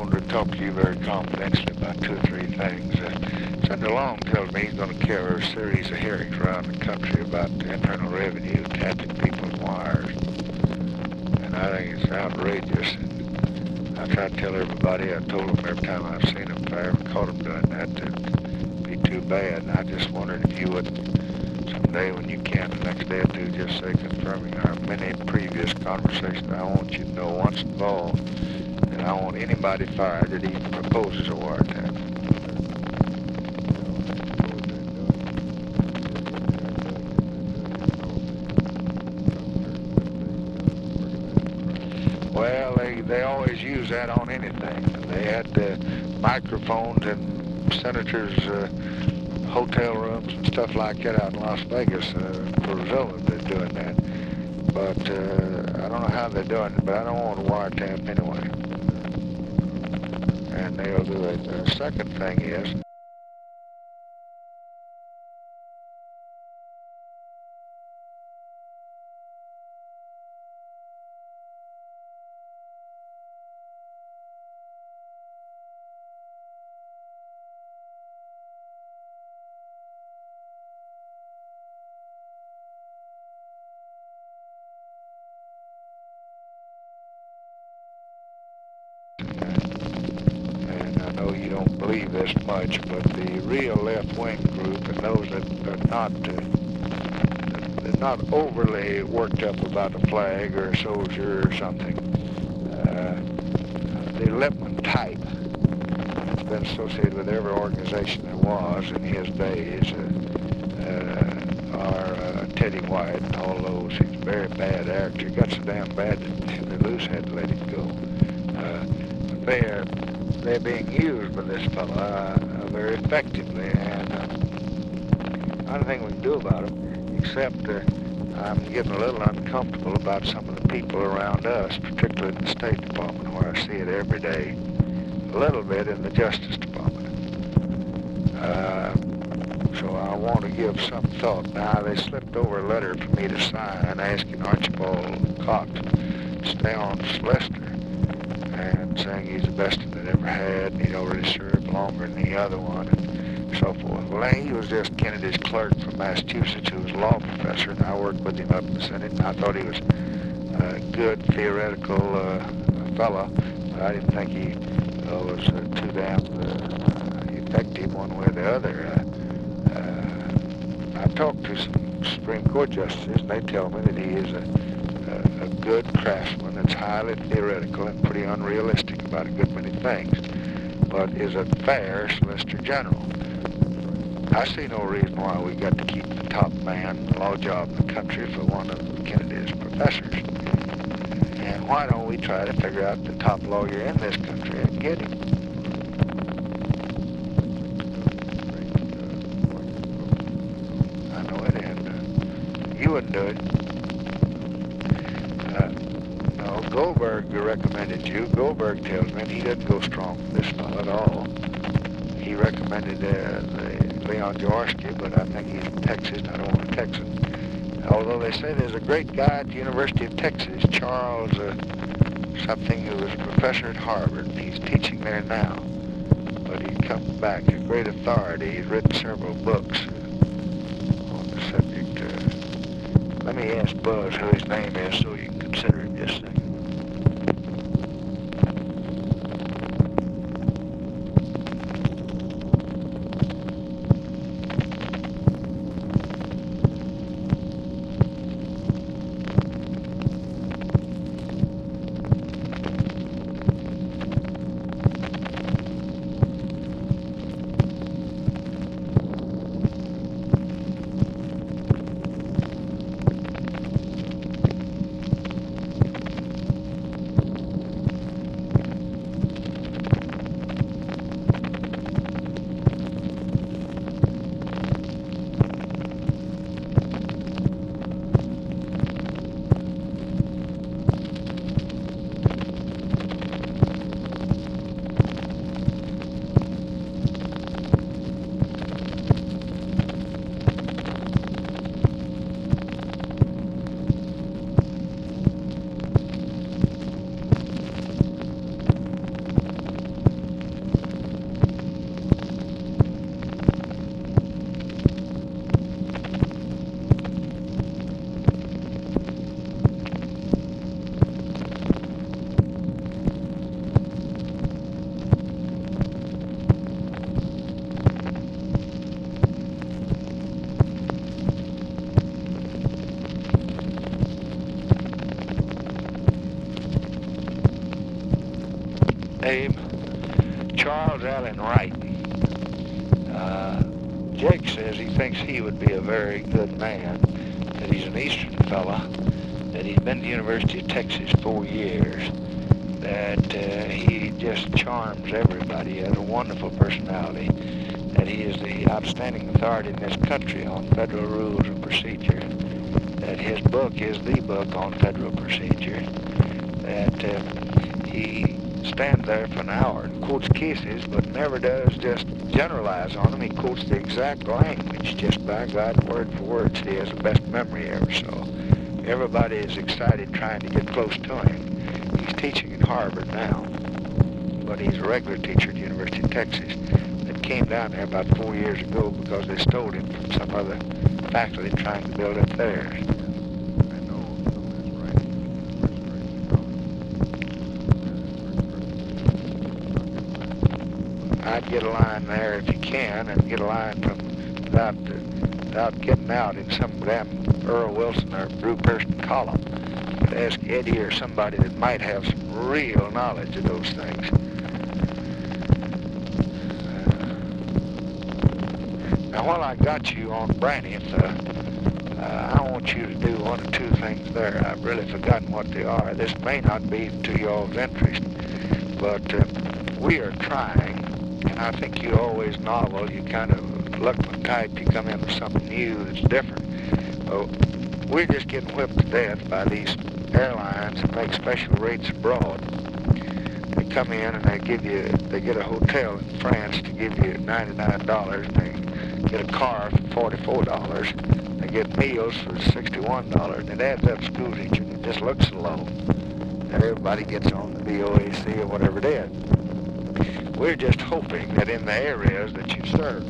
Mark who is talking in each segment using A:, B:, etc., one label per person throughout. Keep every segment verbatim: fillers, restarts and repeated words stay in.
A: wanted to talk to you very confidentially about two or three things. Uh, Senator Long tells me he's going to carry a series of hearings around the country about the Internal Revenue tapping people's wires. And I think it's outrageous. I try to tell everybody, I told them every time I've seen them, if I ever caught them doing that, it'd be too bad. And I just wondered if you would someday when you can, the next day or two, just say confirming our many previous conversations. I want you to know once involved that I want anybody fired that even proposes a wiretap. Well, they, they always use that on anything. They had uh, microphones in senators' uh, hotel rooms and stuff like that out in Las Vegas. Uh, presumably they're doing that. But uh, I don't know how they're doing it, but I don't want a wiretap anyway. And they'll do it. The second thing is, and I know you don't believe this much, but the real left-wing group and those that are not uh, they're not overly worked up about a flag or a soldier or something. Uh, the Lippmann type has been associated with every organization there was in his days. Uh, uh, are uh, Teddy White and all those. He's a very bad actor. He got so damn bad that the Loose had to let him go. Uh, but they're they're being used by this fellow uh, very effectively, and uh, not a thing we can do about them. Except uh, I'm getting a little uncomfortable about some of the people around us, particularly in the State Department, where I see it every day, a little bit in the Justice Department. Uh, so I want to give some thought. Now, they slipped over a letter for me to sign asking Archibald Cox to stay on Lester and saying he's the best that ever had, and he'd already served longer than the other one, and so forth. Well, he was just Kennedy's clerk from Massachusetts who was a law professor, and I worked with him up in the Senate, and I thought he was a good theoretical uh, fellow, but I didn't think he uh, was uh, too damn uh, effective one way or the other. Uh, uh, I've talked to some Supreme Court justices, and they tell me that he is a, a, a good craftsman that's highly theoretical and pretty unrealistic about a good many things, but is a fair Solicitor General. I see no reason why we got to keep the top man, law job in the country for one of Kennedy's professors. And why don't we try to figure out the top lawyer in this country and get him? I know it, and uh, you wouldn't do it. Uh, no, Goldberg recommended you. Goldberg tells me he doesn't go strong for this fellow at all. He recommended uh, the Leon Jaworski, but I think he's from Texas, and I don't want a Texan. Although they say there's a great guy at the University of Texas, Charles uh, something, who was a professor at Harvard, and he's teaching there now. But he's come back, a great authority. He's written several books uh, on the subject. Uh, let me ask Buzz who his name is so you can consider it just a second. Abe, Charles Allen Wright. Uh, Jake says he thinks he would be a very good man, that he's an Eastern fella, that he's been to the University of Texas four years, that uh, he just charms everybody, he has a wonderful personality, that he is the outstanding authority in this country on federal rules and procedure, that his book is the book on federal procedure, that uh, he stands there for an hour and quotes cases, but never does just generalize on them. He quotes the exact language, just by God, word for word. He has the best memory ever saw. Everybody is excited trying to get close to him. He's teaching at Harvard now, but he's a regular teacher at the University of Texas that came down there about four years ago because they stole him from some other faculty trying to build up theirs. I'd get a line there if you can, and get a line from without, uh, without getting out in some damn Earl Wilson or Brew Person column. But ask Eddie or somebody that might have some real knowledge of those things. Uh, now, while I got you on Braniff, uh, uh, I want you to do one or two things there. I've really forgotten what they are. This may not be to y'all's interest, but uh, we are trying. And I think you always novel, you kind of look when type, you come in with something new that's different. Well, we're just getting whipped to death by these airlines that make special rates abroad. They come in and they give you, they get a hotel in France to give you ninety-nine dollars, and they get a car for forty-four dollars, they get meals for sixty-one dollars, and it adds up school teacher, and it just looks low. And everybody gets on the V O A C or whatever it is. We're just hoping that in the areas that you serve,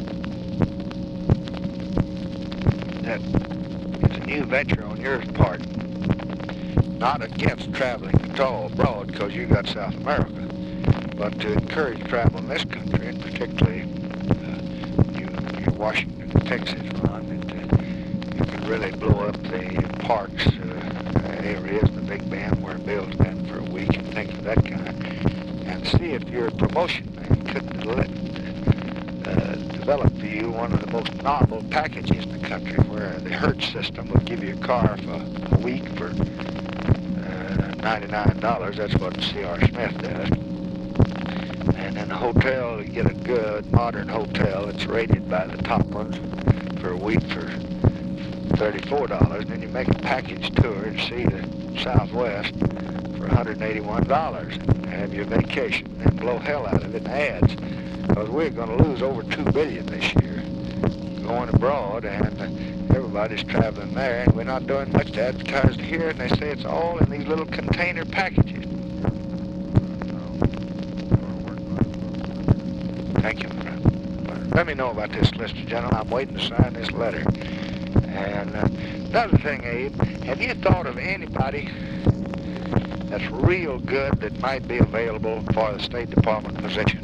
A: that it's a new venture on your part, not against traveling at all abroad because you got South America, but to encourage travel in this country, and particularly uh, you, you Washington, Texas run, that uh, you can really blow up the parks uh, areas, the Big Bend where Bill's been for a week and things of that kind. And see if your promotion man could let, uh, develop for you one of the most novel packages in the country, where the Hertz system would give you a car for a week for uh, ninety-nine dollars. That's what C R Smith does. And in a hotel, you get a good modern hotel that's rated by the top ones for a week for thirty-four dollars. And then you make a package tour to see the Southwest for one hundred eighty-one dollars. Have your vacation and blow hell out of it in ads, because we're going to lose over two billion dollars this year going abroad, and uh, everybody's traveling there, and we're not doing much to advertise here, and they say it's all in these little container packages. Thank you, my friend. Let me know about this, Mister General. I'm waiting to sign this letter. And uh, another thing, Abe, have you thought of anybody that's real good that might be available for the State Department position?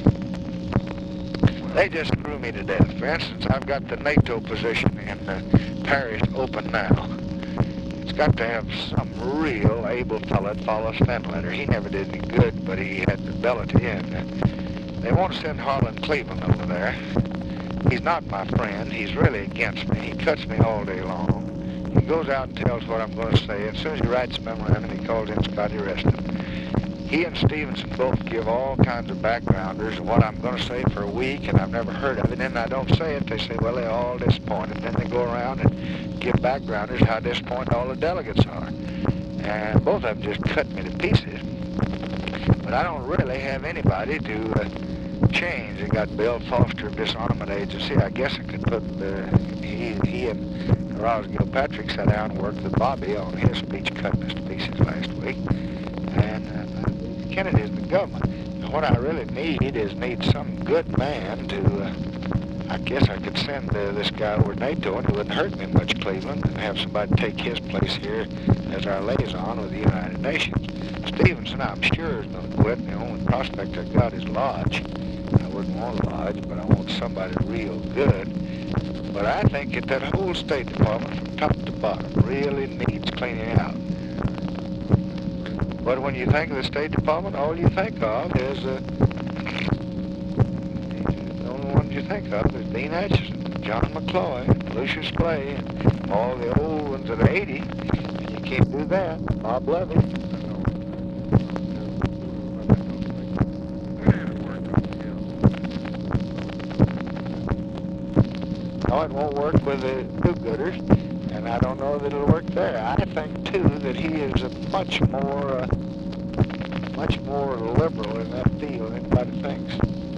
A: They just screw me to death. For instance, I've got the NATO position in uh, Paris open now. It's got to have some real able fella that follows Fenlander. He never did any good, but he had the ability, and uh, they want to send Harlan Cleveland over there. He's not my friend. He's really against me. He cuts me all day long. He goes out and tells what I'm going to say. As soon as he writes a memorandum, he calls in Scotty Reston. He and Stevenson both give all kinds of backgrounders of what I'm going to say for a week, and I've never heard of it. And then I don't say it. They say, well, they're all disappointed. Then they go around and give backgrounders how disappointed all the delegates are. And both of them just cut me to pieces. But I don't really have anybody to uh, change. They got Bill Foster of Disarmament Agency. I guess I could put uh, he, he and Ross Gilpatrick sat down and worked with Bobby on his speech cutting us to pieces last week. And uh, Kennedy's in the government. And what I really need is need some good man to, uh, I guess I could send uh, this guy over to NATO, and it wouldn't hurt me much, Cleveland, and have somebody take his place here as our liaison with the United Nations. Stevenson, I'm sure, is going to quit. The only prospect I got is Lodge. I wouldn't want Lodge, but I want somebody real good. But I think that that whole State Department, from top to bottom, really needs cleaning out. But when you think of the State Department, all you think of is uh, the only ones you think of is Dean Acheson, John McCloy, Lucius Clay, and all the old ones that are eighty. And you can't do that. Bob Levy. No, it won't work with the do-gooders, and I don't know that it'll work there. I think, too, that he is a much more, uh, much more liberal in that field than anybody thinks.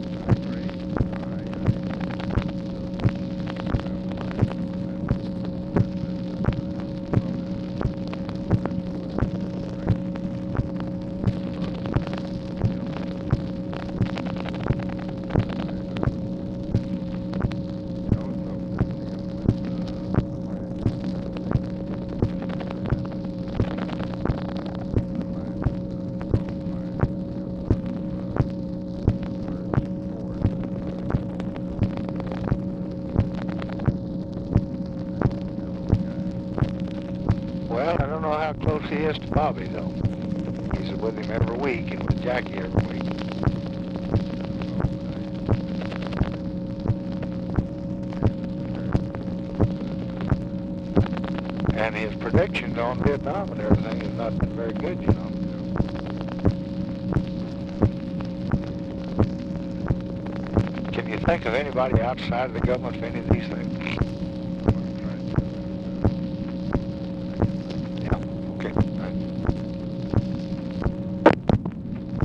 A: Well, I don't know how close he is to Bobby, though. He's with him every week and with Jackie every week. And his predictions on Vietnam and everything has not been very good, you know. Can you think of anybody outside of the government for any of these things?